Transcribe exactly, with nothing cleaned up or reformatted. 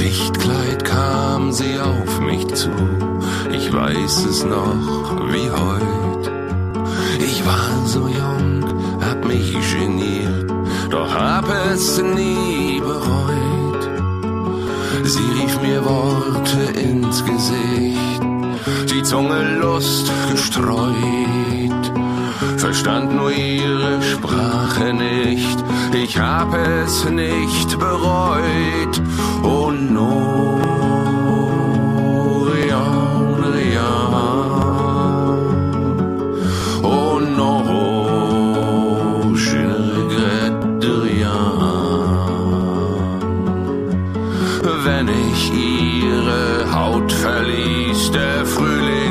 Lichtkleid kam sie auf mich zu, ich weiß es noch wie heut. Ich war so jung, hab mich geniert, doch hab es nie bereut. Sie rief mir Worte ins Gesicht, die Zunge Lust gestreut, verstand nur ihre Sprache nicht, ich hab es nicht bereut. Oh no, Rian, Rian. Oh no, je ne regrette rien. Wenn ich ihre Haut verließ, der Frühling